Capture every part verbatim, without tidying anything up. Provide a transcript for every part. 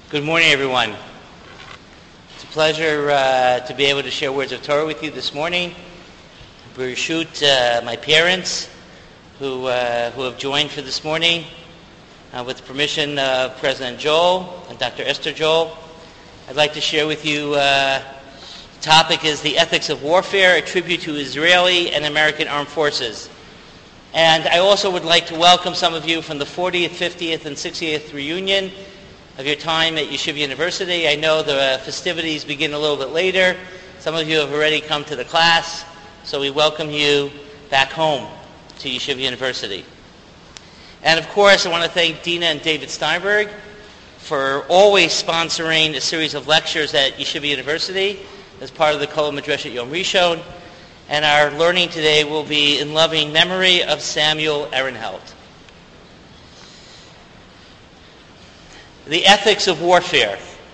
Good morning, everyone. It's a pleasure uh, to be able to share words of Torah with you this morning. Bereshut, uh, my parents, who uh, who have joined for this morning, uh, with the permission of President Joel and Doctor Esther Joel, I'd like to share with you. Uh, the topic is the ethics of warfare, a tribute to Israeli and American armed forces. And I also would like to welcome some of you from the fortieth, fiftieth, and sixtieth reunion of your time at Yeshiva University. I know the festivities begin a little bit later. Some of you have already come to the class, so we welcome you back home to Yeshiva University. And of course, I want to thank Dina and David Steinberg for always sponsoring a series of lectures at Yeshiva University as part of the Kol Madreshet Yom Rishon. And our learning today will be in loving memory of Samuel Ehrenheld. The ethics of warfare.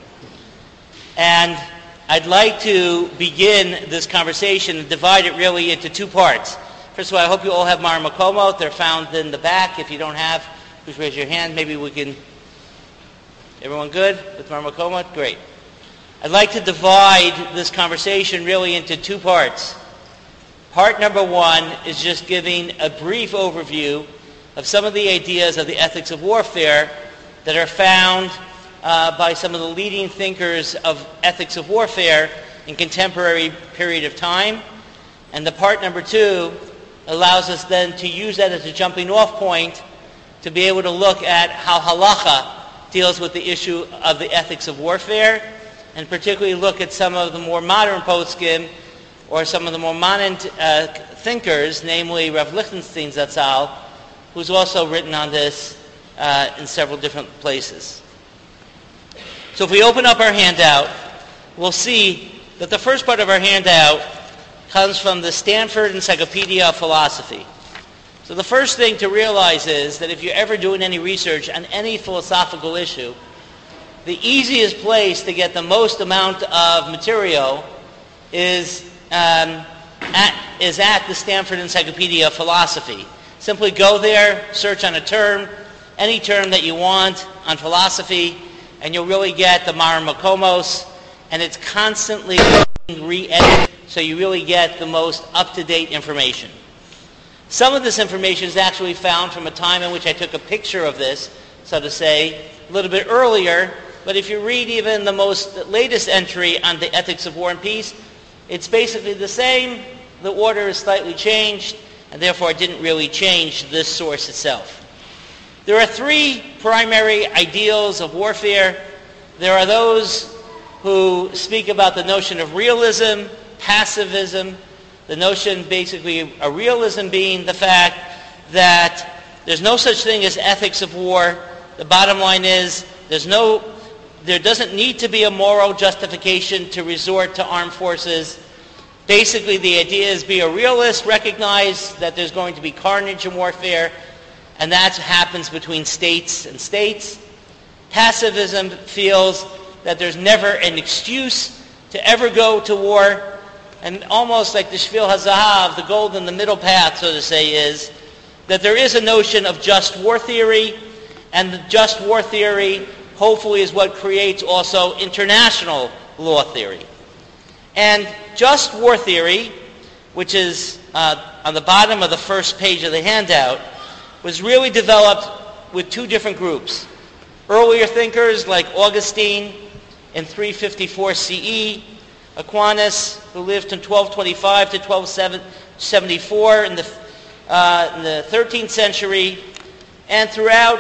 And I'd like to begin this conversation and divide it really into two parts. First of all, I hope you all have Mar Makomot. They're found in the back. If you don't have, please raise your hand. Maybe we can... Everyone good with Mar Makomot? Great. I'd like to divide this conversation really into two parts. Part number one is just giving a brief overview of some of the ideas of the ethics of warfare that are found uh, by some of the leading thinkers of ethics of warfare in contemporary period of time. And the part number two allows us then to use that as a jumping off point to be able to look at how halacha deals with the issue of the ethics of warfare, and particularly look at some of the more modern poskim or some of the more modern uh, thinkers, namely Rav Lichtenstein Zatzal, who's also written on this uh, in several different places. So if we open up our handout, we'll see that the first part of our handout comes from the Stanford Encyclopedia of Philosophy. So the first thing to realize is that if you're ever doing any research on any philosophical issue, the easiest place to get the most amount of material is um, at, is at the Stanford Encyclopedia of Philosophy. Simply go there, search on a term, any term that you want on philosophy, and you'll really get the Mar Makomos, and it's constantly re-edited, so you really get the most up-to-date information. Some of this information is actually found from a time in which I took a picture of this, so to say, a little bit earlier, but if you read even the most latest entry on the ethics of war and peace, it's basically the same. The order is slightly changed, and therefore it didn't really change this source itself. There are three primary ideals of warfare. There are those who speak about the notion of realism, pacifism, the notion basically a realism being the fact that there's no such thing as ethics of war. The bottom line is there's no, there doesn't need to be a moral justification to resort to armed forces. Basically, the idea is be a realist, recognize that there's going to be carnage in warfare, and that happens between states and states. Pacifism feels that there's never an excuse to ever go to war, and almost like the Shvil HaZahav, the gold in the middle path, so to say, is that there is a notion of just war theory, and the just war theory hopefully is what creates also international law theory. And just war theory, which is uh, on the bottom of the first page of the handout, was really developed with two different groups. Earlier thinkers like Augustine in three fifty-four C E, Aquinas, who lived from twelve twenty-five to twelve seventy-four in the, uh, in the thirteenth century, and throughout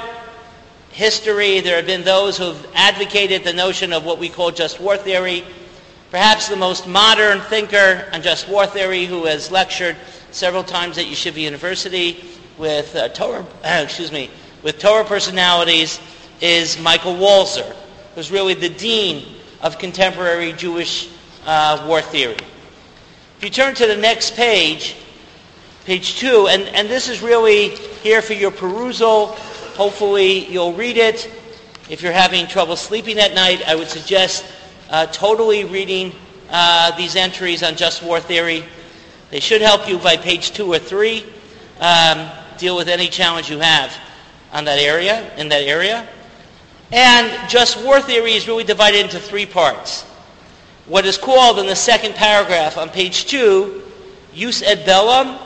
history there have been those who have advocated the notion of what we call just war theory. Perhaps the most modern thinker on just war theory, who has lectured several times at Yeshiva University with uh, Torah, uh, excuse me, with Torah personalities, is Michael Walzer, who's really the dean of contemporary Jewish uh, war theory. If you turn to the next page, page two, and, and this is really here for your perusal. Hopefully you'll read it. If you're having trouble sleeping at night, I would suggest uh, totally reading uh, these entries on just war theory. They should help you by page two or three. Um, deal with any challenge you have on that area, in that area. And just war theory is really divided into three parts. What is called in the second paragraph on page two, jus ad bellum,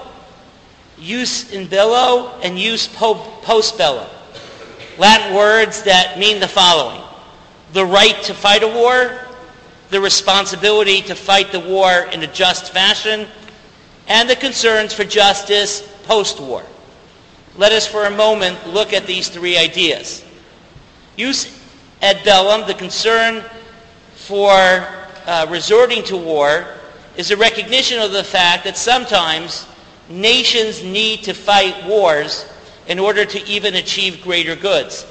jus in bello, and jus post bellum. Latin words that mean the following: the right to fight a war, the responsibility to fight the war in a just fashion, and the concerns for justice post-war. Let us for a moment look at these three ideas. Jus ad bellum, the concern for uh, resorting to war, is a recognition of the fact that sometimes nations need to fight wars in order to even achieve greater goods.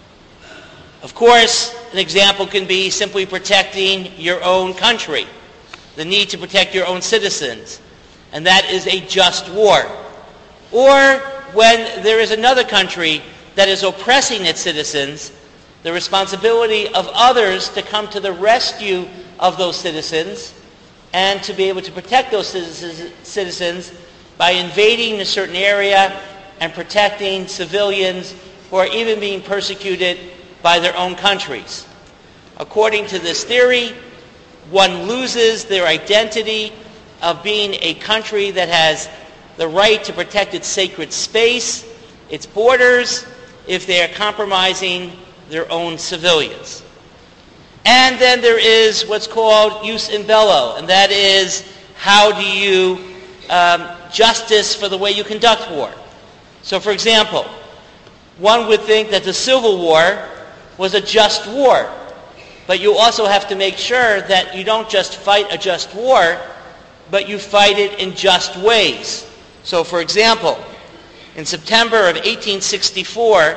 Of course, an example can be simply protecting your own country, the need to protect your own citizens, and that is a just war. Or when there is another country that is oppressing its citizens, the responsibility of others to come to the rescue of those citizens and to be able to protect those citizens by invading a certain area and protecting civilians who are even being persecuted by their own countries. According to this theory, one loses their identity of being a country that has the right to protect its sacred space, its borders, if they are compromising their own civilians. And then there is what's called jus in bello, and that is how do you um, justice for the way you conduct war. So, for example, one would think that the Civil War was a just war, but you also have to make sure that you don't just fight a just war, but you fight it in just ways. So, for example, in September of eighteen sixty-four,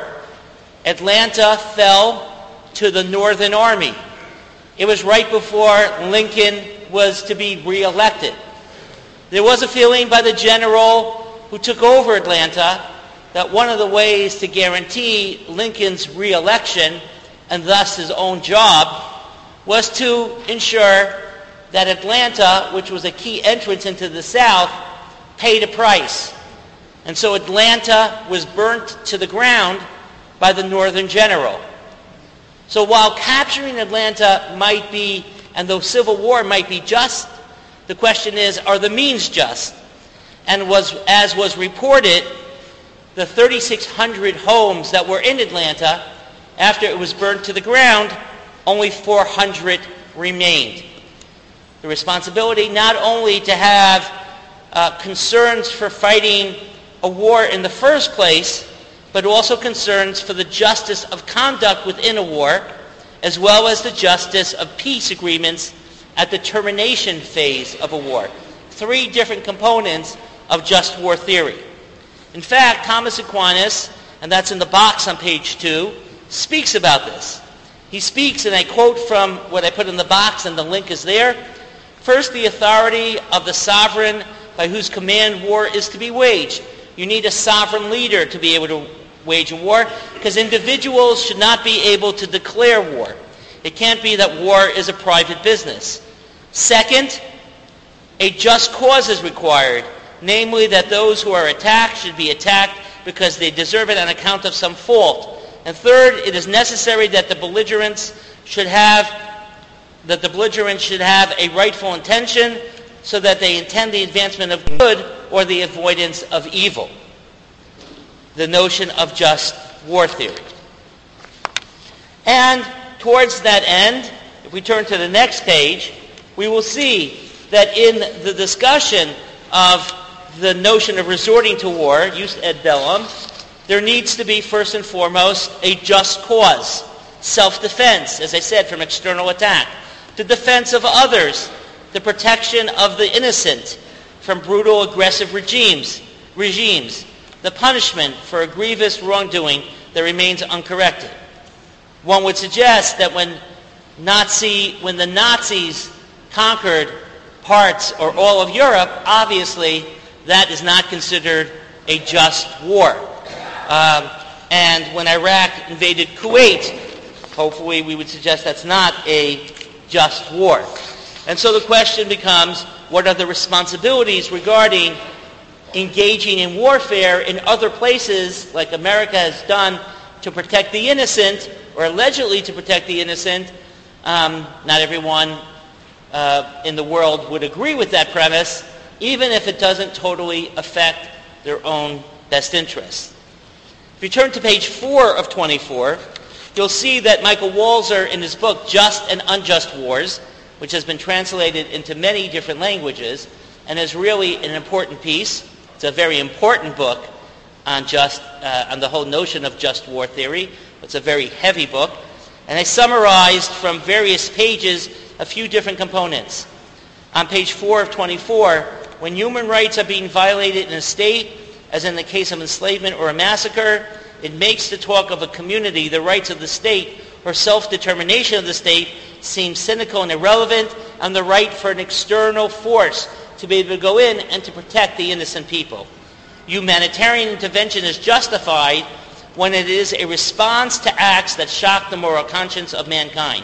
Atlanta fell to the Northern Army. It was right before Lincoln was to be reelected. There was a feeling by the general who took over Atlanta that one of the ways to guarantee Lincoln's reelection, and thus his own job, was to ensure that Atlanta, which was a key entrance into the South, paid a price. And so Atlanta was burnt to the ground by the Northern general. So while capturing Atlanta might be, and the Civil War might be just, the question is, are the means just? And was, as was reported, the thirty-six hundred homes that were in Atlanta, after it was burned to the ground, only four hundred remained. The responsibility not only to have uh, concerns for fighting a war in the first place, but also concerns for the justice of conduct within a war, as well as the justice of peace agreements at the termination phase of a war. Three different components of just war theory. In fact, Thomas Aquinas, and that's in the box on page two, speaks about this. He speaks, and I quote from what I put in the box, and the link is there. First, the authority of the sovereign by whose command war is to be waged. You need a sovereign leader to be able to wage a war, because individuals should not be able to declare war. It can't be that war is a private business. Second, a just cause is required, namely that those who are attacked should be attacked because they deserve it on account of some fault. And third, it is necessary that the belligerents should have that the belligerents should have a rightful intention, so that they intend the advancement of good or the avoidance of evil. The notion of just war theory. And towards that end, if we turn to the next page, we will see that in the discussion of the notion of resorting to war, jus ad bellum, there needs to be first and foremost a just cause, self-defense, as I said, from external attack, the defense of others, the protection of the innocent from brutal, aggressive regimes, regimes, the punishment for a grievous wrongdoing that remains uncorrected. One would suggest that when Nazi, when the Nazis conquered parts or all of Europe, obviously that is not considered a just war. Um, and when Iraq invaded Kuwait, hopefully we would suggest that's not a just war. And so the question becomes, what are the responsibilities regarding engaging in warfare in other places, like America has done to protect the innocent, or allegedly to protect the innocent. Um, not everyone uh, in the world would agree with that premise, even if it doesn't totally affect their own best interests. If you turn to page four of twenty-four, you'll see that Michael Walzer, in his book Just and Unjust Wars, which has been translated into many different languages and is really an important piece. It's a very important book on just uh, on the whole notion of just war theory. It's a very heavy book. And I summarized from various pages a few different components. On page four of twenty-four, when human rights are being violated in a state, as in the case of enslavement or a massacre, it makes the talk of a community, the rights of the state, or self-determination of the state seem cynical and irrelevant, and the right for an external force to be able to go in and to protect the innocent people. Humanitarian intervention is justified when it is a response to acts that shock the moral conscience of mankind.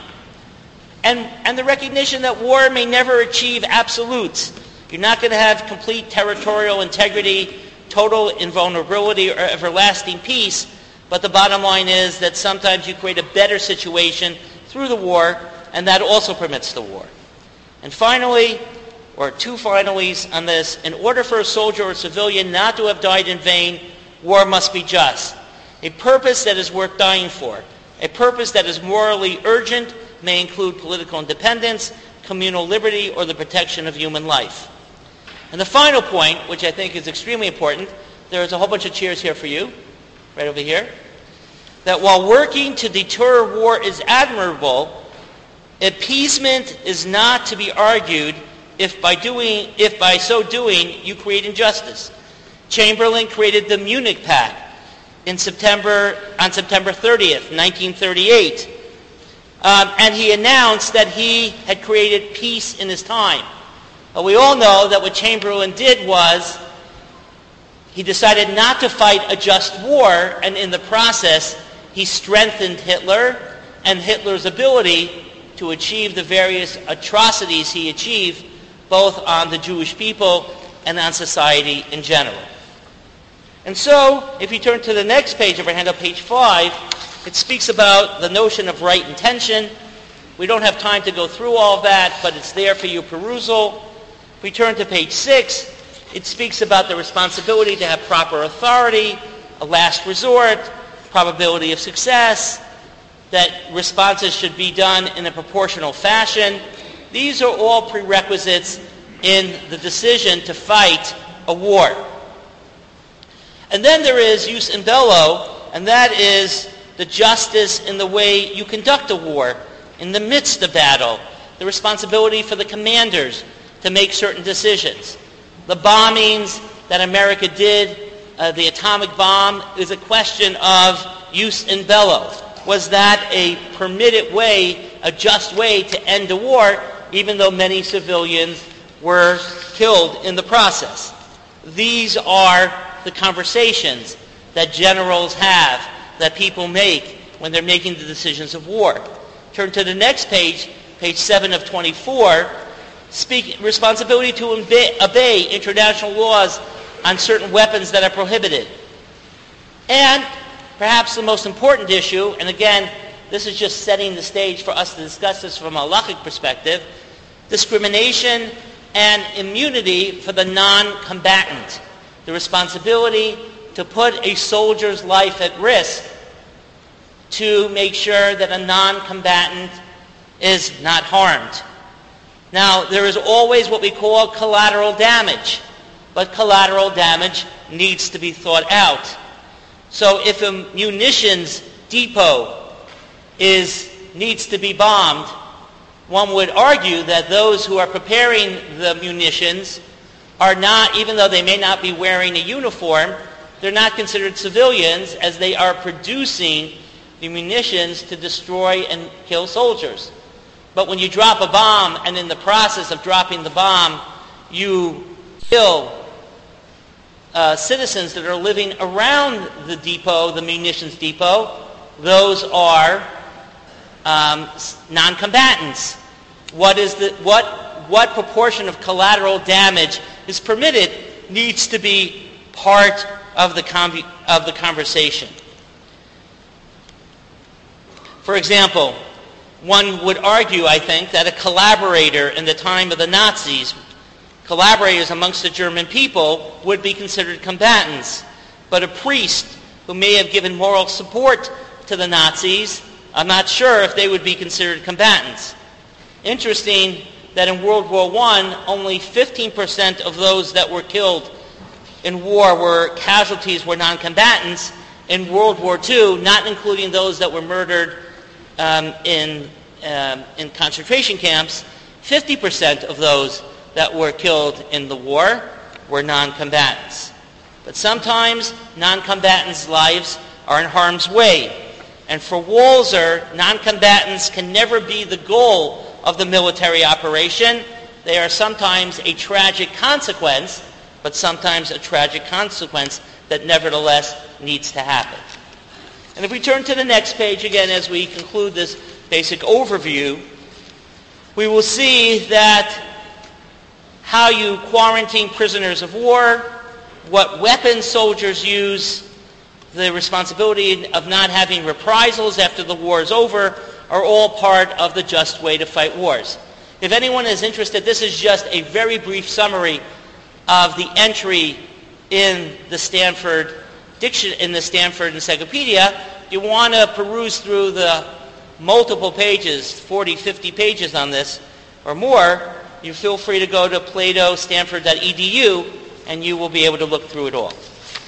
And, and the recognition that war may never achieve absolutes. You're not going to have complete territorial integrity, total invulnerability, or everlasting peace, but the bottom line is that sometimes you create a better situation through the war, and that also permits the war. And finally, or two finallys on this, in order for a soldier or civilian not to have died in vain, war must be just. A purpose that is worth dying for. A purpose that is morally urgent may include political independence, communal liberty, or the protection of human life. And the final point, which I think is extremely important, there's a whole bunch of cheers here for you, right over here, that while working to deter war is admirable, appeasement is not to be argued if by doing, if by so doing you create injustice. Chamberlain created the Munich Pact in September, on September thirtieth, nineteen thirty-eight, um, and he announced that he had created peace in his time. But we all know that what Chamberlain did was he decided not to fight a just war, and in the process he strengthened Hitler and Hitler's ability to achieve the various atrocities he achieved both on the Jewish people and on society in general. And so, if you turn to the next page of our handout, page five, it speaks about the notion of right intention. We don't have time to go through all of that, but it's there for your perusal. If we turn to page six, it speaks about the responsibility to have proper authority, a last resort, probability of success, that responses should be done in a proportional fashion. These are all prerequisites in the decision to fight a war. And then there is jus in bello, and that is the justice in the way you conduct a war in the midst of battle, the responsibility for the commanders to make certain decisions. The bombings that America did, uh, the atomic bomb, is a question of jus in bello. Was that a permitted way, a just way to end a war, even though many civilians were killed in the process? These are the conversations that generals have, that people make when they're making the decisions of war. Turn to the next page, page seven of twenty-four, speak responsibility to obey, obey international laws on certain weapons that are prohibited. And perhaps the most important issue, and again, this is just setting the stage for us to discuss this from a halachic perspective, discrimination and immunity for the non-combatant. The responsibility to put a soldier's life at risk to make sure that a non-combatant is not harmed. Now, there is always what we call collateral damage, but collateral damage needs to be thought out. So if a munitions depot is, needs to be bombed, one would argue that those who are preparing the munitions are not, even though they may not be wearing a uniform, they're not considered civilians, as they are producing the munitions to destroy and kill soldiers. But when you drop a bomb, and in the process of dropping the bomb, you kill uh, citizens that are living around the depot, the munitions depot, those are um, non-combatants. What is the what what proportion of collateral damage is permitted needs to be part of the conv- of the conversation. For example, one would argue, I think, that a collaborator in the time of the Nazis, collaborators amongst the German people, would be considered combatants. But a priest who may have given moral support to the Nazis, I'm not sure if they would be considered combatants. Interesting that in World War One, only fifteen percent of those that were killed in war were casualties, were non-combatants. In World War Two, not including those that were murdered um, in, um, in concentration camps, fifty percent of those that were killed in the war were non-combatants. But sometimes non-combatants' lives are in harm's way. And for Walser, non-combatants can never be the goal of the military operation. They are sometimes a tragic consequence, but sometimes a tragic consequence that nevertheless needs to happen. And if we turn to the next page again as we conclude this basic overview, we will see that how you quarantine prisoners of war, what weapons soldiers use, the responsibility of not having reprisals after the war is over, are all part of the just way to fight wars. If anyone is interested, this is just a very brief summary of the entry in the Stanford Diction in the Stanford Encyclopedia. If you want to peruse through the multiple pages, forty, fifty pages on this or more, you feel free to go to plato stanford dot e d u and you will be able to look through it all.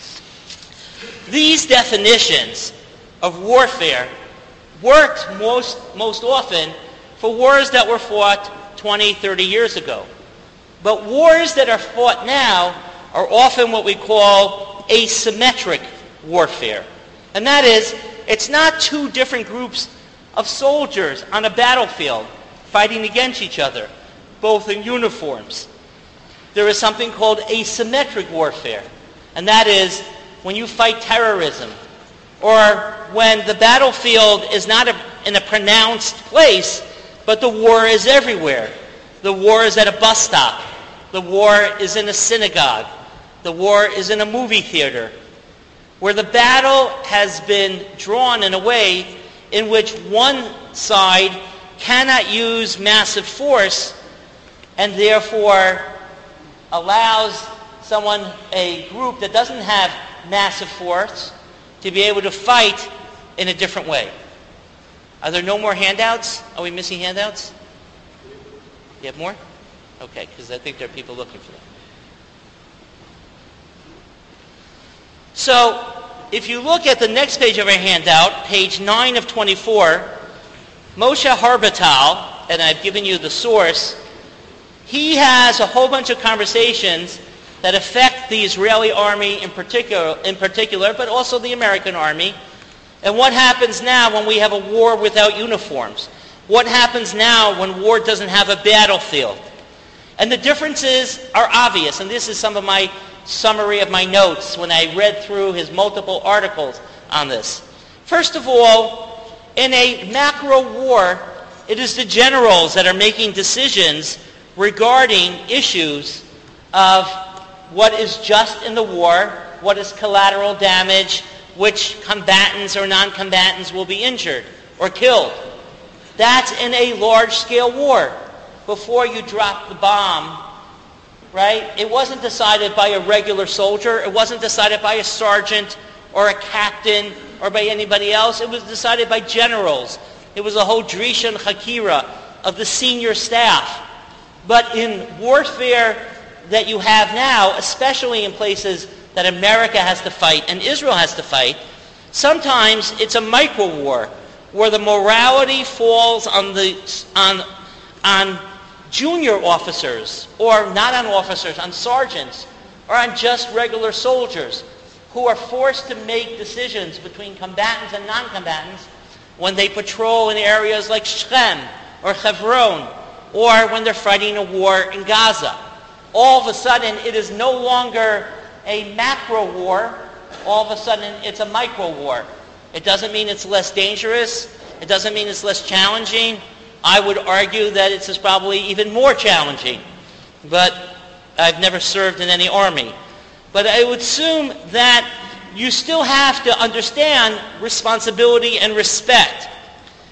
These definitions of warfare worked most, most often for wars that were fought twenty, thirty years ago. But wars that are fought now are often what we call asymmetric warfare. And that is, it's not two different groups of soldiers on a battlefield fighting against each other, both in uniforms. There is something called asymmetric warfare. And that is when you fight terrorism, or when the battlefield is not a, in a pronounced place, but the war is everywhere. The war is at a bus stop. The war is in a synagogue. The war is in a movie theater, where the battle has been drawn in a way in which one side cannot use massive force and therefore allows someone, a group that doesn't have massive force, to be able to fight in a different way. Are there no more handouts? Are we missing handouts? You have more? Okay, because I think there are people looking for them. So, if you look at the next page of our handout, page nine of twenty-four, Moshe Harbatal, and I've given you the source, he has a whole bunch of conversations that affect the Israeli army in particular, in particular, but also the American army. And what happens now when we have a war without uniforms? What happens now when war doesn't have a battlefield? And the differences are obvious, and this is some of my summary of my notes when I read through his multiple articles on this. First of all, in a macro war, it is the generals that are making decisions regarding issues of what is just in the war, what is collateral damage, which combatants or non-combatants will be injured or killed. That's in a large-scale war. Before you drop the bomb, right? It wasn't decided by a regular soldier. It wasn't decided by a sergeant or a captain or by anybody else. It was decided by generals. It was a whole Drisha and Hakira of the senior staff. But in warfare that you have now, especially in places that America has to fight and Israel has to fight, sometimes it's a micro war where the morality falls on the on on junior officers, or not on officers, on sergeants, or on just regular soldiers who are forced to make decisions between combatants and non-combatants when they patrol in areas like Shechem or Hebron, or when they're fighting a war in Gaza. All of a sudden, it is no longer a macro war. All of a sudden, it's a micro war. It doesn't mean it's less dangerous. It doesn't mean it's less challenging. I would argue that it's probably even more challenging. But I've never served in any army. But I would assume that you still have to understand responsibility and respect.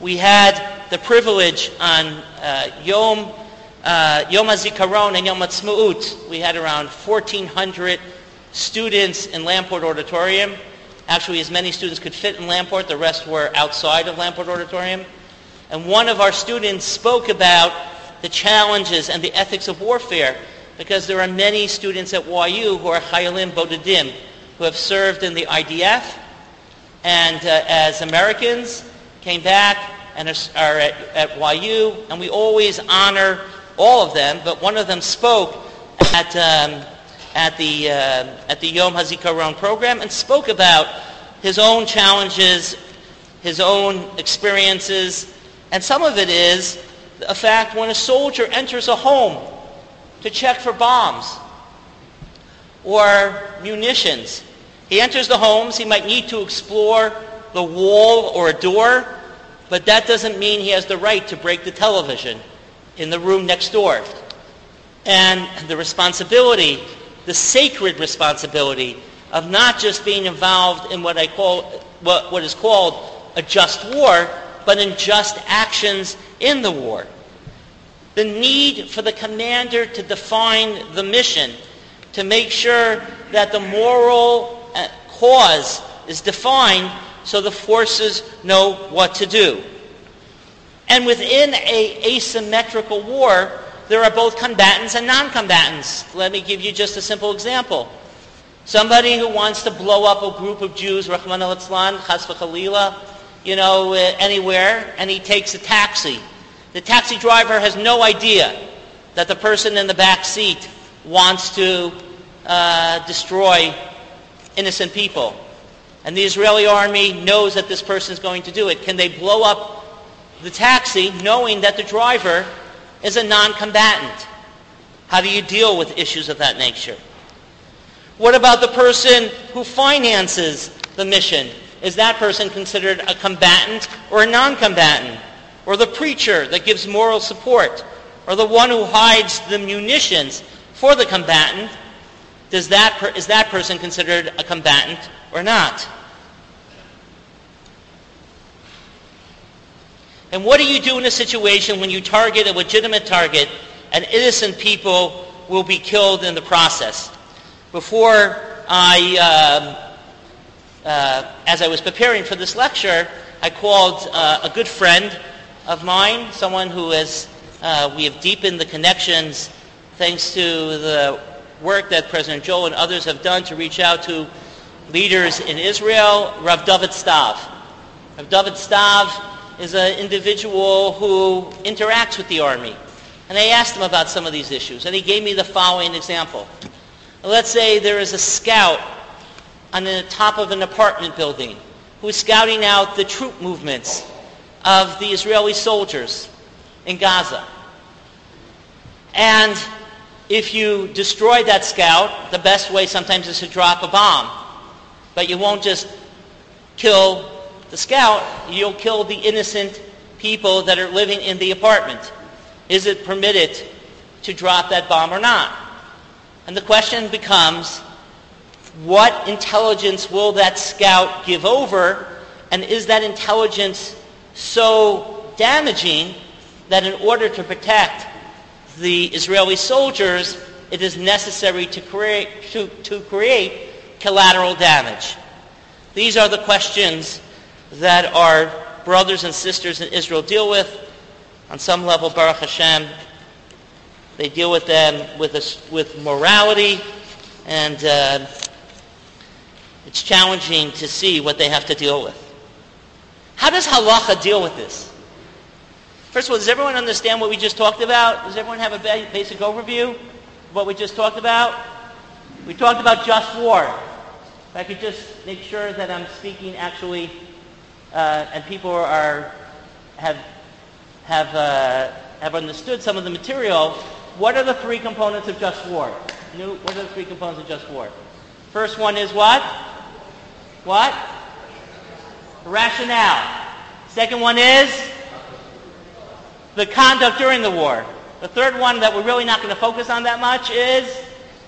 We had the privilege on uh, Yom uh, Yom HaZikaron and Yom HaTzmaut. We had around fourteen hundred students in Lamport Auditorium. Actually, as many students could fit in Lamport. The rest were outside of Lamport Auditorium. And one of our students spoke about the challenges and the ethics of warfare, because there are many students at Y U who are Chayalim Bodedim, who have served in the I D F, and uh, as Americans came back and are, are at, at Y U, and we always honor all of them. But one of them spoke at um, at the uh, at the Yom HaZikaron program and spoke about his own challenges, his own experiences, and some of it is a fact when a soldier enters a home to check for bombs or munitions. He enters the homes, he might need to explore the wall or a door, but that doesn't mean he has the right to break the television in the room next door. And the responsibility, the sacred responsibility of not just being involved in what I call, what, what is called a just war, but in just actions in the war. The need for the commander to define the mission, to make sure that the moral cause is defined so the forces know what to do. And within a asymmetrical war, there are both combatants and non-combatants. Let me give you just a simple example. Somebody who wants to blow up a group of Jews, Rahman al-Islam, Chas v'Chalila, you know, uh, anywhere, and he takes a taxi. The taxi driver has no idea that the person in the back seat wants to uh, destroy innocent people. And the Israeli army knows that this person is going to do it. Can they blow up the taxi knowing that the driver is a non-combatant? How do you deal with issues of that nature? What about the person who finances the mission? Is that person considered a combatant or a non-combatant? Or the preacher that gives moral support? Or the one who hides the munitions for the combatant? Does that per- is that person considered a combatant or not? And what do you do in a situation when you target a legitimate target and innocent people will be killed in the process? Before I, uh, uh, as I was preparing for this lecture, I called uh, a good friend of mine, someone who has, uh, we have deepened the connections thanks to the work that President Joel and others have done to reach out to leaders in Israel, Rav David Stav. Rav David Stav is an individual who interacts with the army. And I asked him about some of these issues, and he gave me the following example. Let's say there is a scout on the top of an apartment building who is scouting out the troop movements of the Israeli soldiers in Gaza. And if you destroy that scout, the best way sometimes is to drop a bomb. But you won't just kill the scout, you'll kill the innocent people that are living in the apartment. Is it permitted to drop that bomb or not? And the question becomes, what intelligence will that scout give over? And is that intelligence so damaging that in order to protect the Israeli soldiers, it is necessary to create, to, to create collateral damage? These are the questions that our brothers and sisters in Israel deal with. On some level, Baruch Hashem, they deal with them with, a, with morality, and uh, it's challenging to see what they have to deal with. How does halacha deal with this? First of all, does everyone understand what we just talked about? Does everyone have a ba- basic overview of what we just talked about? We talked about just war. If I could just make sure that I'm speaking actually, uh, and people are have have uh, have understood some of the material. What are the three components of just war? You know, what are the three components of just war? First one is what? What? Rationale. Second one is the conduct during the war. The third one that we're really not going to focus on that much is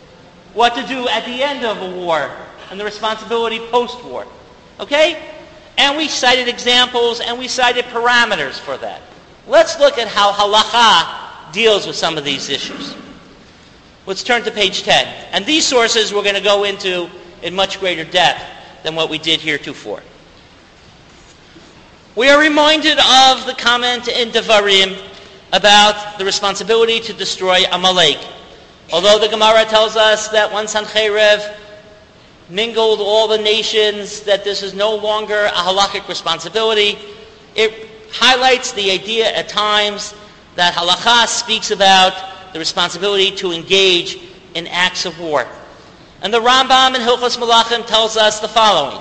what to do at the end of a war and the responsibility post-war. Okay? And we cited examples and we cited parameters for that. Let's look at how halakha deals with some of these issues. Let's turn to page ten. And these sources we're going to go into in much greater depth than what we did heretofore. We are reminded of the comment in Devarim about the responsibility to destroy Amalek. Although the Gemara tells us that when Sancheiriv mingled all the nations, that this is no longer a halakhic responsibility, it highlights the idea at times that halakha speaks about the responsibility to engage in acts of war. And the Rambam in Hilchos Malachim tells us the following.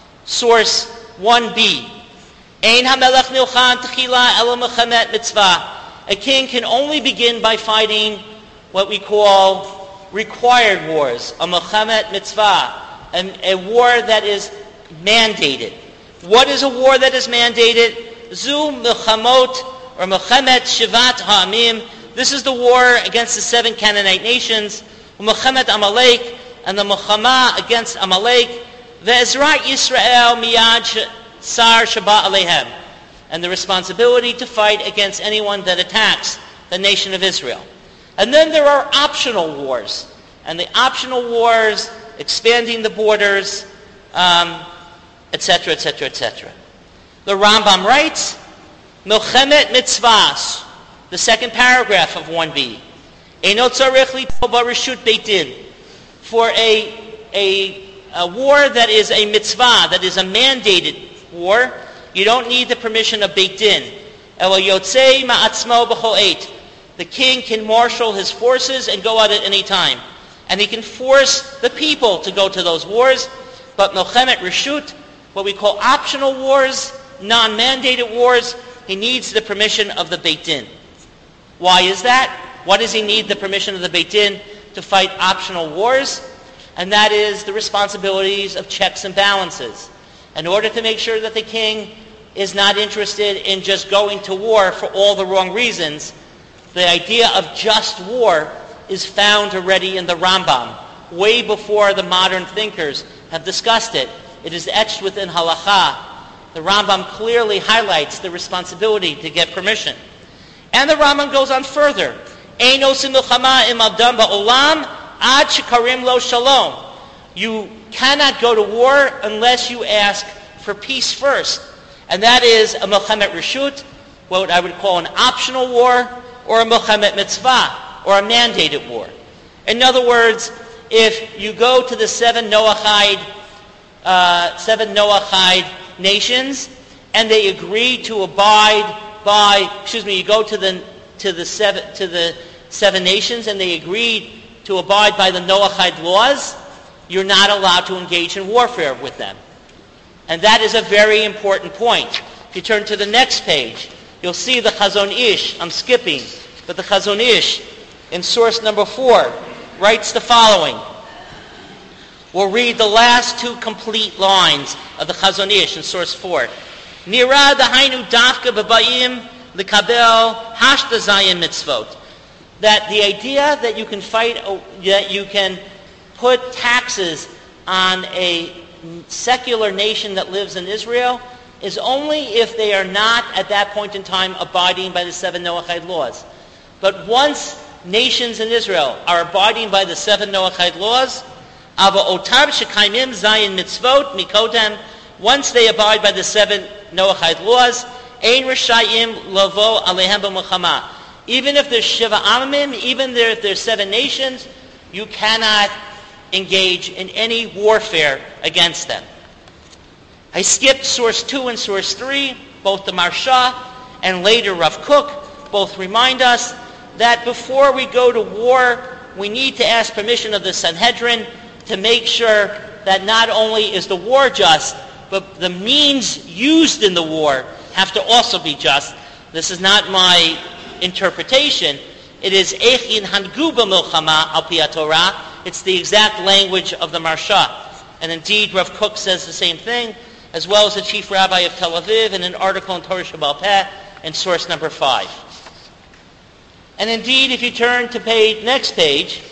Source one b. Ein hamelech nilchan techila elo mechamet mitzvah. A king can only begin by fighting what we call required wars, a mechamet mitzvah, a, a war that is mandated. What is a war that is mandated? Zu mechamot or mechamet shivat ha'amim. This is the war against the seven Canaanite nations, mechamet Amalek, and the Muhammad against Amalek, ve'ezrat Yisrael miyad sar shaba alehem, and the responsibility to fight against anyone that attacks the nation of Israel. And then there are optional wars, and the optional wars expanding the borders, um, et cetera, et cetera, et cetera. The Rambam writes, Milchemet mitzvahs, the second paragraph of one b, Eino tzarich litol barishut beit din. For a, a, a war that is a mitzvah, that is a mandated war, you don't need the permission of Beit Din. Elo yotzei ma'atzmo b'chol eit. The king can marshal his forces and go out at any time. And he can force the people to go to those wars. But Milchemet Reshut, what we call optional wars, non-mandated wars, he needs the permission of the Beit Din. Why is that? Why does he need the permission of the Beit Din to fight optional wars? And that is the responsibilities of checks and balances. In order to make sure that the king is not interested in just going to war for all the wrong reasons, the idea of just war is found already in the Rambam, way before the modern thinkers have discussed it. It is etched within halakha. The Rambam clearly highlights the responsibility to get permission. And the Rambam goes on further. Ein osim milchama im adam ba'olam ad shekarim lo shalom. You cannot go to war unless you ask for peace first. And that is a Milchemet Reshut, what I would call an optional war, or a Milchemet Mitzvah, or a mandated war. In other words, if you go to the seven Noachide, uh, seven Noachide nations, and they agree to abide by, excuse me, you go to the to the seven to the seven nations, and they agreed to abide by the Noachide laws, you're not allowed to engage in warfare with them. And that is a very important point. If you turn to the next page, you'll see the Chazon Ish. I'm skipping, but the Chazon Ish, in source number four, writes the following. We'll read the last two complete lines of the Chazon Ish in source four. Nira dahainu dafka b'bayim l'kabel hashta zayin mitzvot. That the idea that you can fight, that you can put taxes on a secular nation that lives in Israel is only if they are not at that point in time abiding by the seven Noachide laws. But once nations in Israel are abiding by the seven Noachide laws, ava otar shekaimim zayin mitzvot mikodem, once they abide by the seven Noachide laws, ein rishayim lavo alehem b'milchama. Even if there's shiva amim, even if there's seven nations, you cannot engage in any warfare against them. I skipped source two and source three, both the Marsha and later Rav Kook, both remind us that before we go to war, we need to ask permission of the Sanhedrin to make sure that not only is the war just, but the means used in the war have to also be just. This is not my interpretation. It is Eich Yinhangu b'milchama al pi haTorah. It's the exact language of the Marsha. And indeed, Rav Kook says the same thing, as well as the chief rabbi of Tel Aviv in an article in Torah Shebaal Peh in source number five. And indeed, if you turn to page, next page,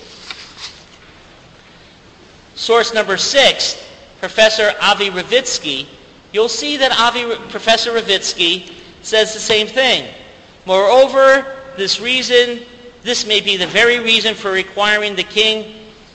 source number six, Professor Avi Ravitsky you'll see that Avi, Professor Ravitsky says the same thing. Moreover, this reason, this may be the very reason for requiring the king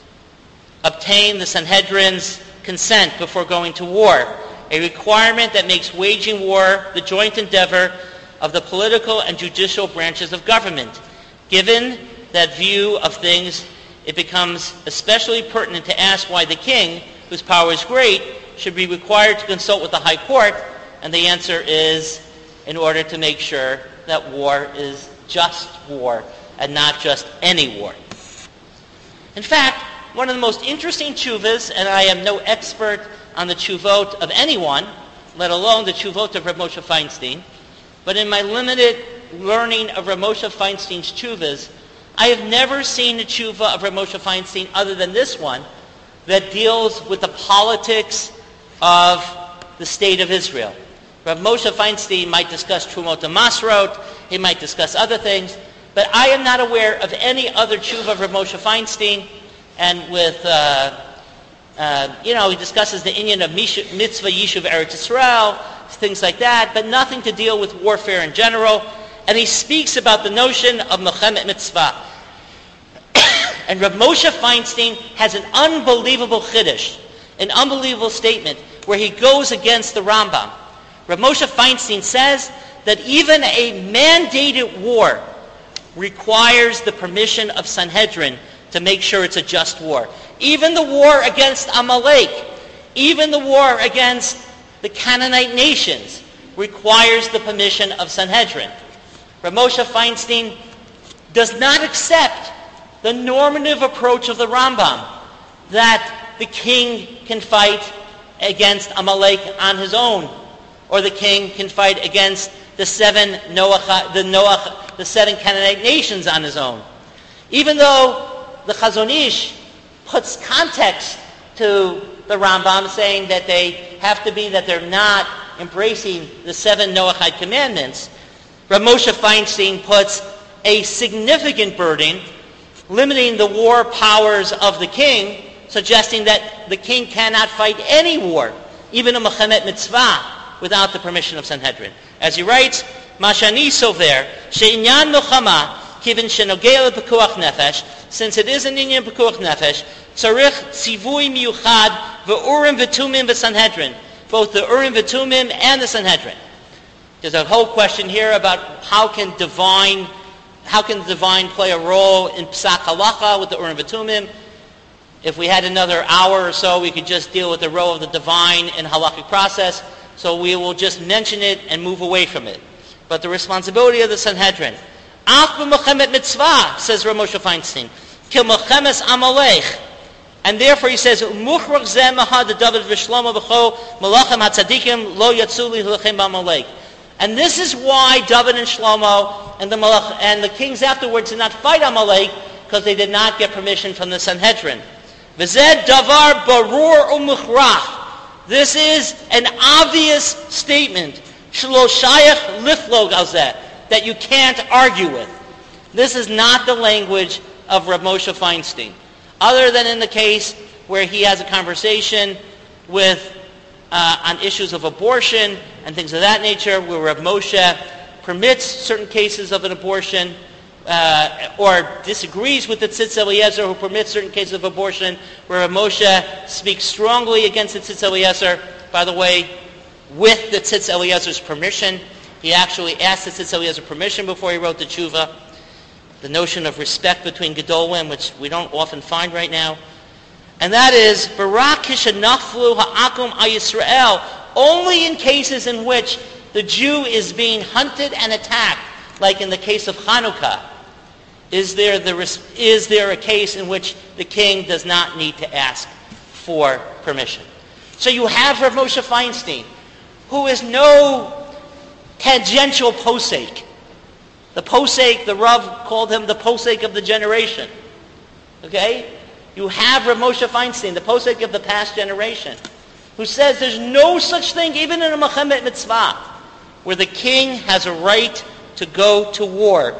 obtain the Sanhedrin's consent before going to war, a requirement that makes waging war the joint endeavor of the political and judicial branches of government. Given that view of things, it becomes especially pertinent to ask why the king, whose power is great, should be required to consult with the high court, and the answer is in order to make sure that war is just war and not just any war. In fact, one of the most interesting tshuvas, and I am no expert on the tshuvot of anyone, let alone the tshuvot of Rav Moshe Feinstein, but in my limited learning of Rav Moshe Feinstein's tshuvas, I have never seen a tshuva of Rav Moshe Feinstein other than this one that deals with the politics of the state of Israel. Rav Moshe Feinstein might discuss Trumot Masrot, he might discuss other things, but I am not aware of any other tshuva of Rav Moshe Feinstein. And with, uh, uh, you know, he discusses the inyan of mitzvah yishuv Eretz Yisrael, things like that, but nothing to deal with warfare in general. And he speaks about the notion of Mechemet Mitzvah. And Rav Moshe Feinstein has an unbelievable chiddush, an unbelievable statement, where he goes against the Rambam. Rav Moshe Feinstein says that even a mandated war requires the permission of Sanhedrin to make sure it's a just war. Even the war against Amalek, even the war against the Canaanite nations requires the permission of Sanhedrin. Rav Moshe Feinstein does not accept the normative approach of the Rambam that the king can fight against Amalek on his own, or the king can fight against the seven Noach, the Noach, the seven Canaanite nations on his own. Even though the Chazon Ish puts context to the Rambam, saying that they have to be, that they're not embracing the seven Noachide commandments, Rav Moshe Feinstein puts a significant burden limiting the war powers of the king, suggesting that the king cannot fight any war, even a Mechemet Mitzvah, without the permission of Sanhedrin. As he writes, Mashani Sover, She'inyan Milchama, Kivin Shenogel Pekuach Nefesh, since it is an inyan Pekuach Nefesh, Tzarich Tzivui Miyuchad Ve'urim V'tumim V'Sanhedrin, both the Urim V'tumim and the Sanhedrin. There's a whole question here about how can divine, how can the divine play a role in Psak Halacha with the Urim V'tumim. If we had another hour or so, we could just deal with the role of the divine in halakhic process. So we will just mention it and move away from it. But the responsibility of the Sanhedrin, Ach b'Mechemet Mitzvah, says Rav Moshe Feinstein, Kil Mechemes Amalek. And therefore he says, Muchrach zeh mahad David v'Shlomo b'cho malachim hatzadikim lo yatzu lilachem b'Amalek. And this is why David and Shlomo and the malach and the kings afterwards did not fight Amalek, because they did not get permission from the Sanhedrin. V'zeh davar barur u'muchrach. This is an obvious statement, shelo shayach liflog alzeh, that you can't argue with. This is not the language of Rav Moshe Feinstein, other than in the case where he has a conversation with uh, on issues of abortion and things of that nature, where Rav Moshe permits certain cases of an abortion, uh, or disagrees with the Tzitz Eliezer, who permits certain cases of abortion, where Rav Moshe speaks strongly against the Tzitz Eliezer, by the way, with the Tzitz Eliezer's permission. He actually asked the Tzitz Eliezer permission before he wrote the tshuva. The notion of respect between Gedolim, which we don't often find right now. And that is, Barak kishanaflu ha'akum Yisrael, only in cases in which the Jew is being hunted and attacked, like in the case of Chanukah, is there, the, is there a case in which the king does not need to ask for permission. So you have Rav Moshe Feinstein, who is no tangential posek. The posek, the Rav called him the posek of the generation. Okay? You have Rav Moshe Feinstein, the posek of the past generation, who says there's no such thing, even in a Mechemet Mitzvah, where the king has a right to go to war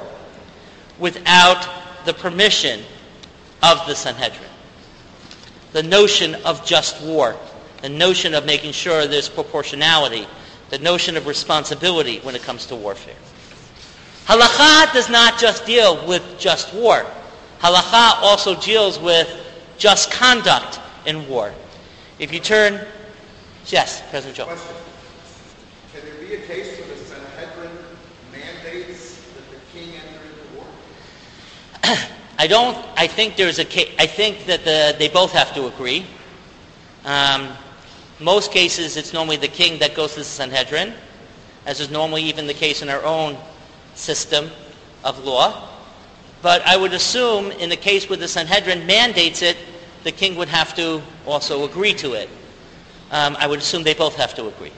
without the permission of the Sanhedrin. The notion of just war. the notion of making sure there's proportionality, the notion of responsibility when it comes to warfare. Halakha does not just deal with just war. Halakha also deals with just conduct in war. If you turn, yes, President Joe. Question. Can there be a case where the Sanhedrin mandates that the king enter into war? I don't. I think there's a case. I think that the, they both have to agree. Um, most cases, it's normally the king that goes to the Sanhedrin, as is normally even the case in our own system of law. But I would assume in the case where the Sanhedrin mandates it, the king would have to also agree to it. Um, I would assume they both have to agree.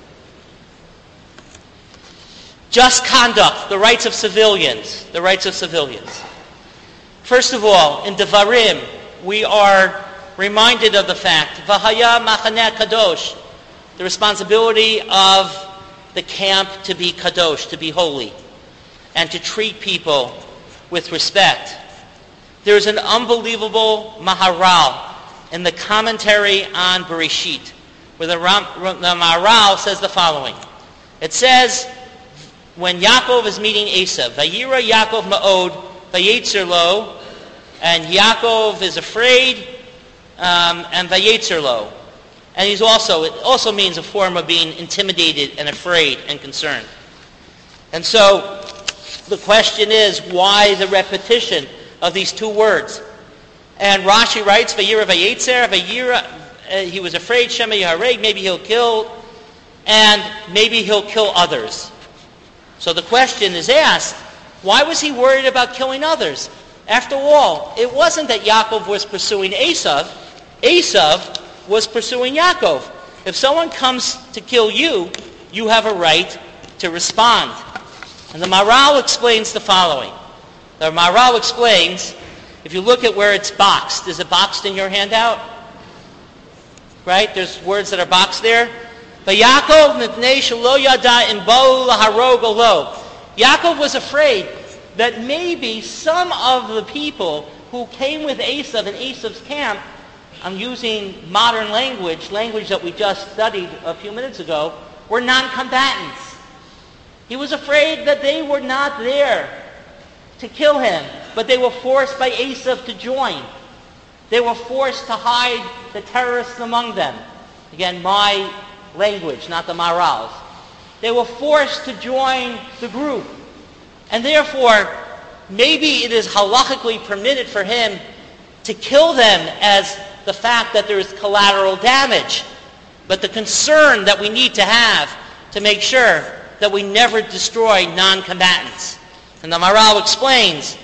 Just conduct, the rights of civilians, the rights of civilians. First of all, in Devarim, we are reminded of the fact, V'haya machaneh kadosh, the responsibility of the camp to be kadosh, to be holy, and to treat people with respect. There's an unbelievable Maharal in the commentary on Bereshit, where the, Ram, the Maharal says the following. It says, when Yaakov is meeting Esav, Vayira Yaakov ma'od, Vayetzer lo, and Yaakov is afraid, um, and Vayetzer lo. And he's also, it also means a form of being intimidated and afraid and concerned. And so, the question is, why the repetition of these two words? And Rashi writes, Vayira Vayetzer, Vayira, uh, he was afraid, Shema Yahareg, maybe he'll kill, and maybe he'll kill others. So the question is asked, why was he worried about killing others? After all, it wasn't that Yaakov was pursuing Esav. Esav was pursuing Yaakov. If someone comes to kill you, you have a right to respond. And the Maharal explains the following. The Maharal explains, if you look at where it's boxed, is it boxed in your handout? Right? There's words that are boxed there. Yaakov was afraid that maybe some of the people who came with Esav in Esav's camp, I'm using modern language, language that we just studied a few minutes ago, were non-combatants. He was afraid that they were not there to kill him, but they were forced by Esav to join. They were forced to hide the terrorists among them. Again, my language, not the Maharal's. They were forced to join the group. And therefore, maybe it is halachically permitted for him to kill them as the fact that there is collateral damage. But the concern that we need to have to make sure that we never destroy non-combatants. And the Maharal explains,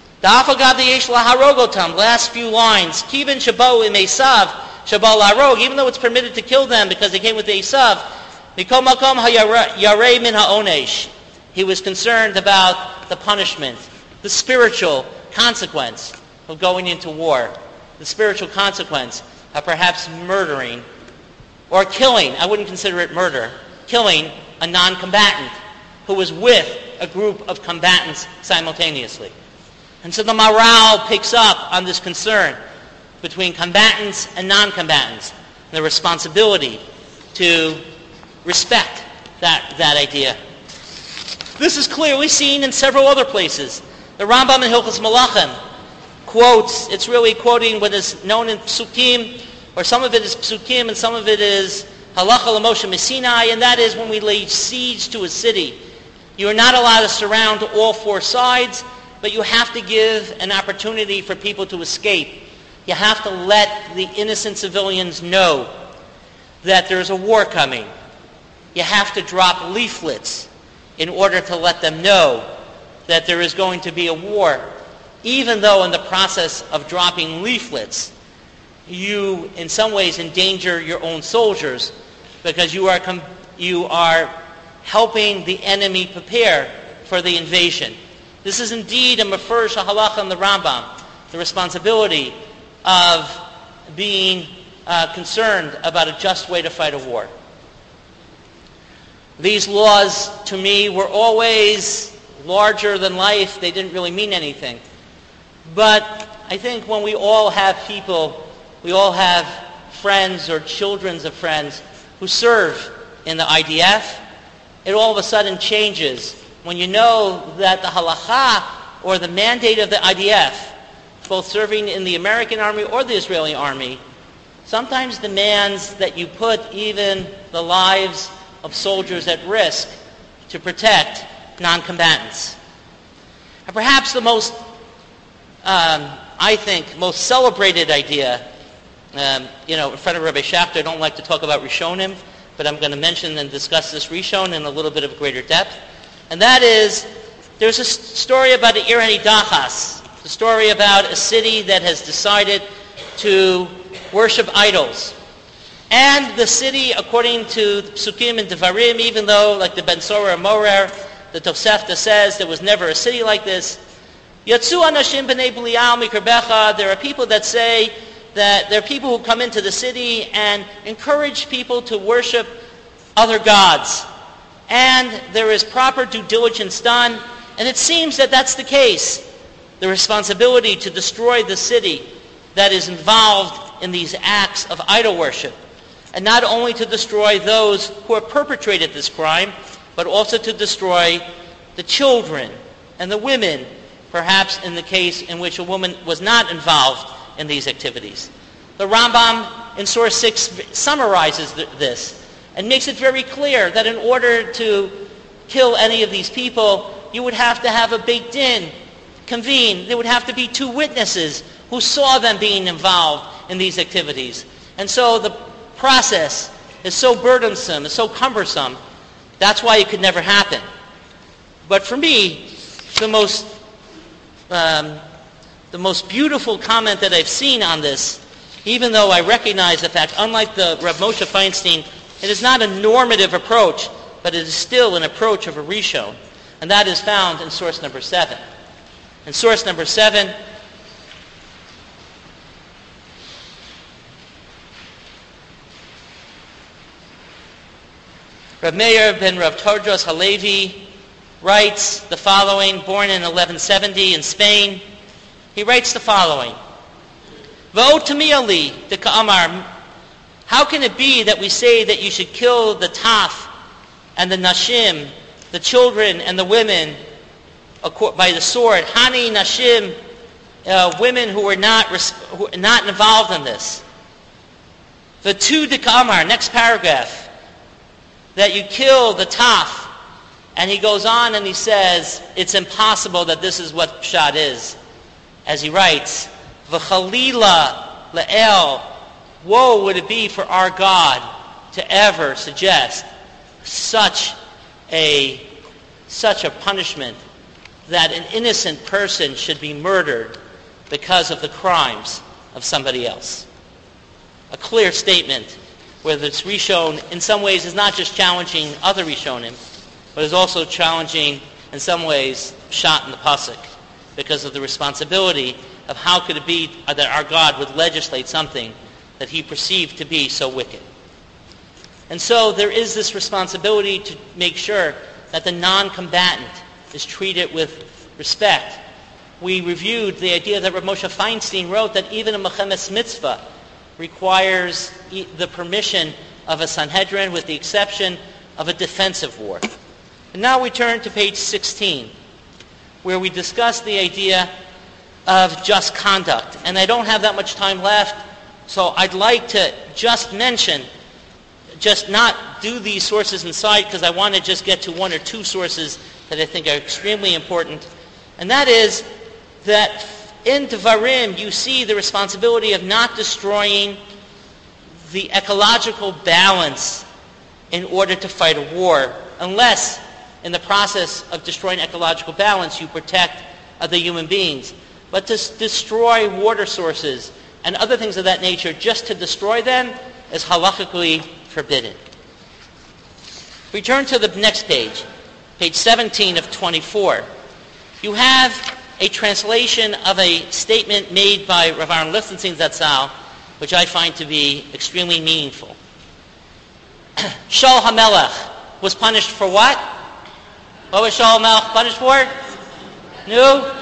last few lines, Kivin Shabo im Esav, Shabo larog, even though it's permitted to kill them because they came with Esav, Mikol Makom hayarei min ha'onesh. He was concerned about the punishment, the spiritual consequence of going into war, the spiritual consequence of perhaps murdering or killing, I wouldn't consider it murder, killing a non-combatant who was with a group of combatants simultaneously. And so the Maharal picks up on this concern between combatants and non-combatants, and the responsibility to respect that, that idea. This is clearly seen in several other places. The Rambam in Hilchos Malachim quotes, it's really quoting what is known in Psukim, or some of it is Psukim and some of it is Halacha L'Moshe Messinai, and that is when we lay siege to a city. You are not allowed to surround all four sides, but you have to give an opportunity for people to escape. You have to let the innocent civilians know that there's a war coming. You have to drop leaflets in order to let them know that there is going to be a war, even though in the process of dropping leaflets, you in some ways endanger your own soldiers because you are com- you are helping the enemy prepare for the invasion. This is indeed a mefurish halacha in the Rambam, the responsibility of being uh, concerned about a just way to fight a war. These laws, to me, were always larger than life. They didn't really mean anything. But I think when we all have people, we all have friends or children of friends who serve in the I D F, it all of a sudden changes when you know that the halakha or the mandate of the I D F, both serving in the American army or the Israeli army, sometimes demands that you put even the lives of soldiers at risk to protect non-combatants. And perhaps the most, um, I think, most celebrated idea, um, you know, in front of Rabbi Schachter, I don't like to talk about Rishonim, but I'm going to mention and discuss this Rishon in a little bit of greater depth. And that is, there's a story about the Ir Hanidachas, the story about a city that has decided to worship idols. And the city, according to Psukim and Devarim, even though, like the Ben Sorah Morer, the Tosefta says there was never a city like this, Yatsu Anashim B'nei Belial Mikarbecha, there are people that say that there are people who come into the city and encourage people to worship other gods. And there is proper due diligence done, and it seems that that's the case. The responsibility to destroy the city that is involved in these acts of idol worship, and not only to destroy those who have perpetrated this crime, but also to destroy the children and the women, perhaps in the case in which a woman was not involved in these activities. The Rambam in Source six summarizes th- this and makes it very clear that in order to kill any of these people, you would have to have a Beit Din convene. There would have to be two witnesses who saw them being involved in these activities. And so the process is so burdensome, is so cumbersome, that's why it could never happen. But for me, the most um, the most beautiful comment that I've seen on this, even though I recognize the fact, unlike the Rav Moshe Feinstein, it is not a normative approach, but it is still an approach of a Rishon. And that is found in source number seven. In source number seven, Rav Meir ben Rav Todros Halevi writes the following, born in eleven seventy in Spain. He writes the following, V'otami de ka'amar, how can it be that we say that you should kill the taf and the nashim, the children and the women, by the sword? Hani nashim, uh, women who were not who were not involved in this. V'tu de ka'amar, next paragraph, that you kill the taf. And he goes on and he says, it's impossible that this is what pshat is. As he writes, V'chalila le'el, woe would it be for our God to ever suggest such a such a punishment that an innocent person should be murdered because of the crimes of somebody else. A clear statement where this Rishon in some ways is not just challenging other Rishonim, but is also challenging in some ways Pshat in the Pasuk, because of the responsibility of how could it be that our God would legislate something that he perceived to be so wicked. And so there is this responsibility to make sure that the non-combatant is treated with respect. We reviewed the idea that Rav Moshe Feinstein wrote that even a Mechemes Mitzvah requires the permission of a Sanhedrin with the exception of a defensive war. And now we turn to page sixteen, where we discuss the idea of just conduct. And I don't have that much time left, so I'd like to just mention, just not do these sources inside, because I want to just get to one or two sources that I think are extremely important. And that is that in Devarim you see the responsibility of not destroying the ecological balance in order to fight a war, unless in the process of destroying ecological balance you protect other human beings. But to s- destroy water sources and other things of that nature, just to destroy them, is halakhically forbidden. We turn to the next page, page seventeen of twenty-four. You have a translation of a statement made by Rav Aaron Lichtenstein Zatzal, which I find to be extremely meaningful. Shaul HaMelech was punished for what? What was Shaul HaMelech punished for? No?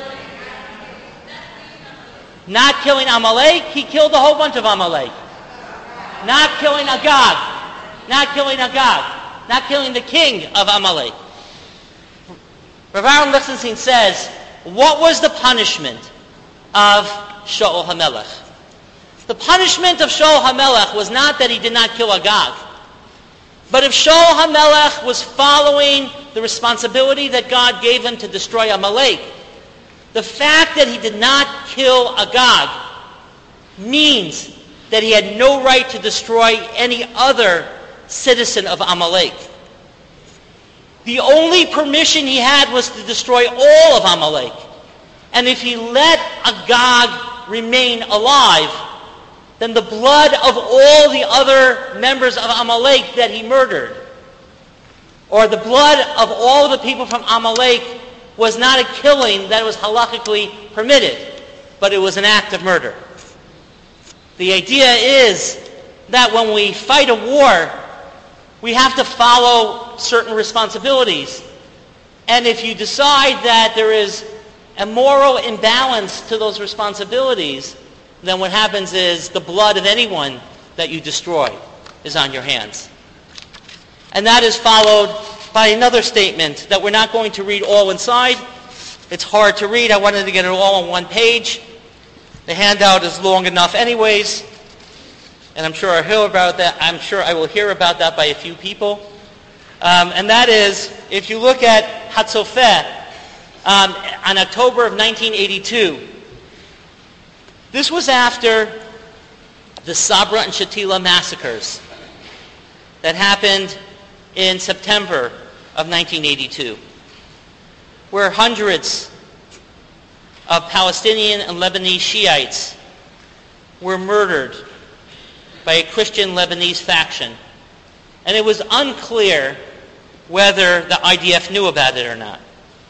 Not killing Amalek. He killed a whole bunch of Amalek. Not killing Agag. Not killing Agag. Not killing the king of Amalek. Rav Aaron Lichtenstein says, what was the punishment of Shaul HaMelech? The punishment of Shaul HaMelech was not that he did not kill Agag, but if Shaul HaMelech was following the responsibility that God gave him to destroy Amalek, the fact that he did not kill Agag means that he had no right to destroy any other citizen of Amalek. The only permission he had was to destroy all of Amalek. And if he let Agag remain alive, then the blood of all the other members of Amalek that he murdered, or the blood of all the people from Amalek, was not a killing that was halakhically permitted, but it was an act of murder. The idea is that when we fight a war, we have to follow certain responsibilities. And if you decide that there is a moral imbalance to those responsibilities, then what happens is the blood of anyone that you destroy is on your hands. And that is followed by another statement that we're not going to read all inside. It's hard to read. I wanted to get it all on one page. The handout is long enough anyways, and I'm sure I'll hear about that. I'm sure I will hear about that by a few people. Um, and that is, if you look at Hatzofeh, um, on October of nineteen eighty-two, this was after the Sabra and Shatila massacres that happened in September of nineteen eighty-two, where hundreds of Palestinian and Lebanese Shiites were murdered by a Christian Lebanese faction. And it was unclear whether the I D F knew about it or not.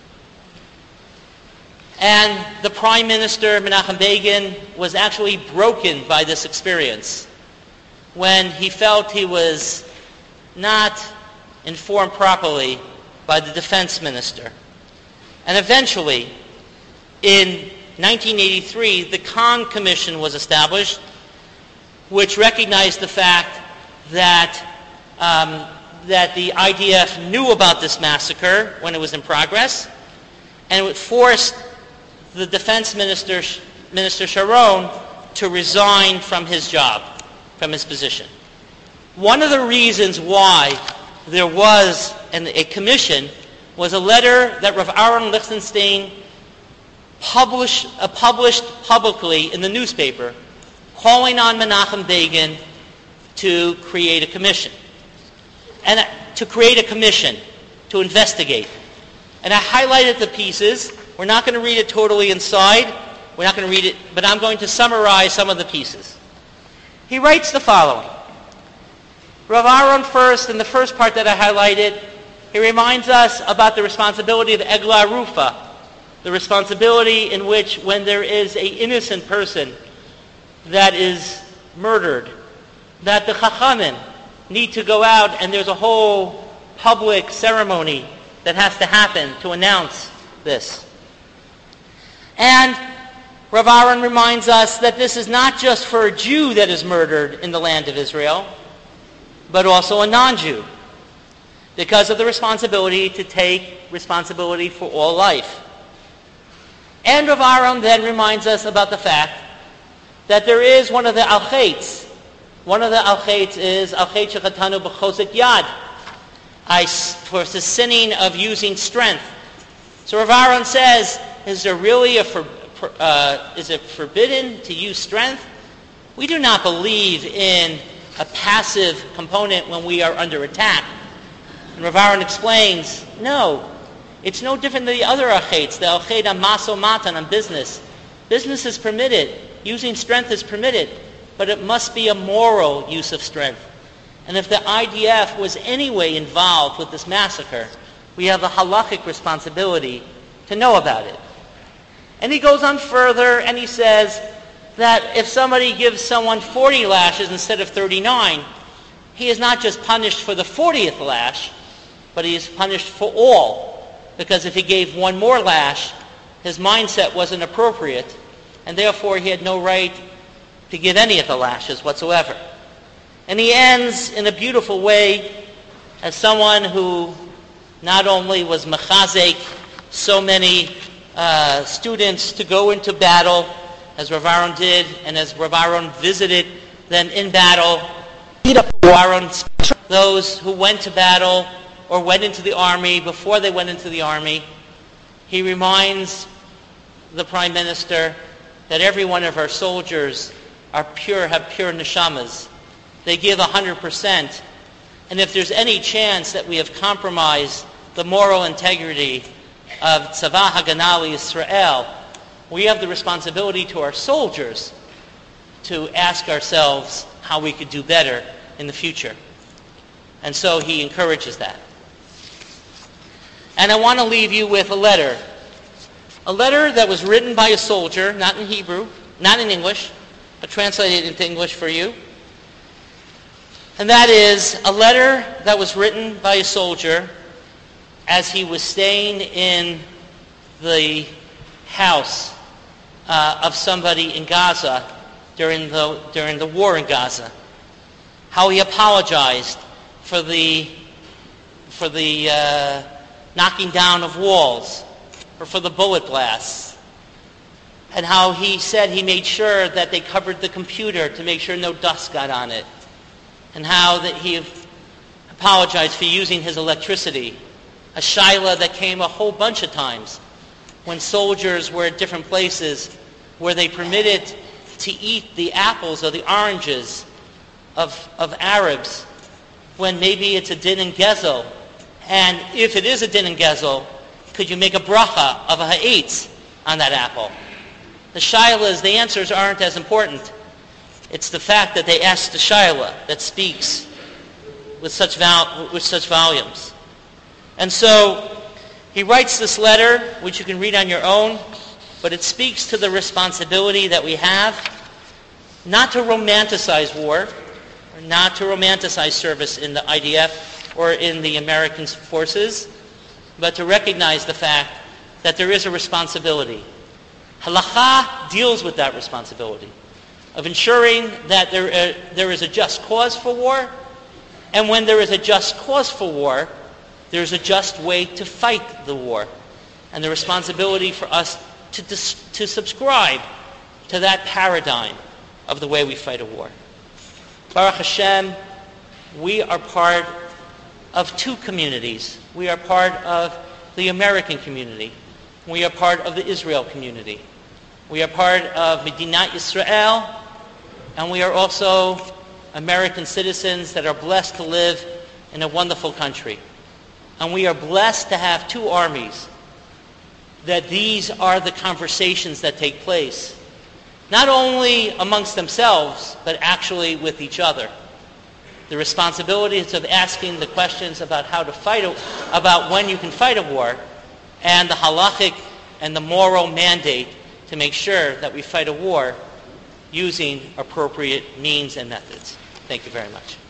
And the Prime Minister, Menachem Begin, was actually broken by this experience when he felt he was not informed properly by the Defense Minister. And eventually, in nineteen eighty-three, the Kahn Commission was established, which recognized the fact that um, that the I D F knew about this massacre when it was in progress, and it forced the Defense Minister, Minister Sharon, to resign from his job, from his position. One of the reasons why there was an, a commission was a letter that Rav Aaron Lichtenstein published, uh, published publicly in the newspaper, calling on Menachem Begin to create a commission. And uh, to create a commission, to investigate. And I highlighted the pieces. We're not going to read it totally inside. We're not going to read it, but I'm going to summarize some of the pieces. He writes the following. Rav Aaron first, in the first part that I highlighted, he reminds us about the responsibility of Egla Arufa, the responsibility in which when there is an innocent person that is murdered, that the Chachamim need to go out and there's a whole public ceremony that has to happen to announce this. And Rav Aaron reminds us that this is not just for a Jew that is murdered in the land of Israel, but also a non-Jew, because of the responsibility to take responsibility for all life. And Rav Aaron then reminds us about the fact that there is one of the al-chaitz. One of the al-chaitz is al-chet shechatanu b'chosek yad, for the sinning of using strength. So Rav Aaron says, is there really a for, uh, is it forbidden to use strength? We do not believe in a passive component when we are under attack. And Rav Aaron explains, no, it's no different than the other al-chaitz, the al-chet on maso matan, on business. Business is permitted. Using strength is permitted, but it must be a moral use of strength. And if the I D F was anyway involved with this massacre, we have a halachic responsibility to know about it. And he goes on further and he says that if somebody gives someone forty lashes instead of thirty-nine, he is not just punished for the fortieth lash, but he is punished for all. Because if he gave one more lash, his mindset wasn't appropriate, and therefore he had no right to give any of the lashes whatsoever. And he ends in a beautiful way as someone who not only was mechazek so many uh, students to go into battle, as Rav Aaron did, and as Rav Aaron visited them in battle, Aaron, those who went to battle or went into the army before they went into the army. He reminds the Prime Minister that every one of our soldiers are pure, have pure neshamas. They give one hundred percent. And if there's any chance that we have compromised the moral integrity of Tzavah Haganah Yisrael, we have the responsibility to our soldiers to ask ourselves how we could do better in the future. And so he encourages that. And I want to leave you with a letter. A letter that was written by a soldier, not in Hebrew, not in English, but translated into English for you. And that is a letter that was written by a soldier as he was staying in the house uh, of somebody in Gaza during the, during the war in Gaza. How he apologized for the, for the uh, knocking down of walls, or for the bullet blasts. And how he said he made sure that they covered the computer to make sure no dust got on it. And how that he apologized for using his electricity, a shaila that came a whole bunch of times when soldiers were at different places where they permitted to eat the apples or the oranges of, of Arabs, when maybe it's a din and gezel. And if it is a din and gezel, could you make a bracha of a ha'etz on that apple? The shailas, the answers aren't as important. It's the fact that they asked the shaila that speaks with such val- with such volumes. And so he writes this letter, which you can read on your own, but it speaks to the responsibility that we have not to romanticize war, or not to romanticize service in the I D F or in the American forces, but to recognize the fact that there is a responsibility. Halakha deals with that responsibility of ensuring that there, uh, there is a just cause for war, and when there is a just cause for war, there is a just way to fight the war, and the responsibility for us to, dis- to subscribe to that paradigm of the way we fight a war. Baruch Hashem, we are part of two communities. We are part of the American community. We are part of the Israel community. We are part of Medinat Yisrael, and we are also American citizens that are blessed to live in a wonderful country. And we are blessed to have two armies, that these are the conversations that take place, not only amongst themselves, but actually with each other. The responsibilities of asking the questions about how to fight, a, about when you can fight a war, and the halachic and the moral mandate to make sure that we fight a war using appropriate means and methods. Thank you very much.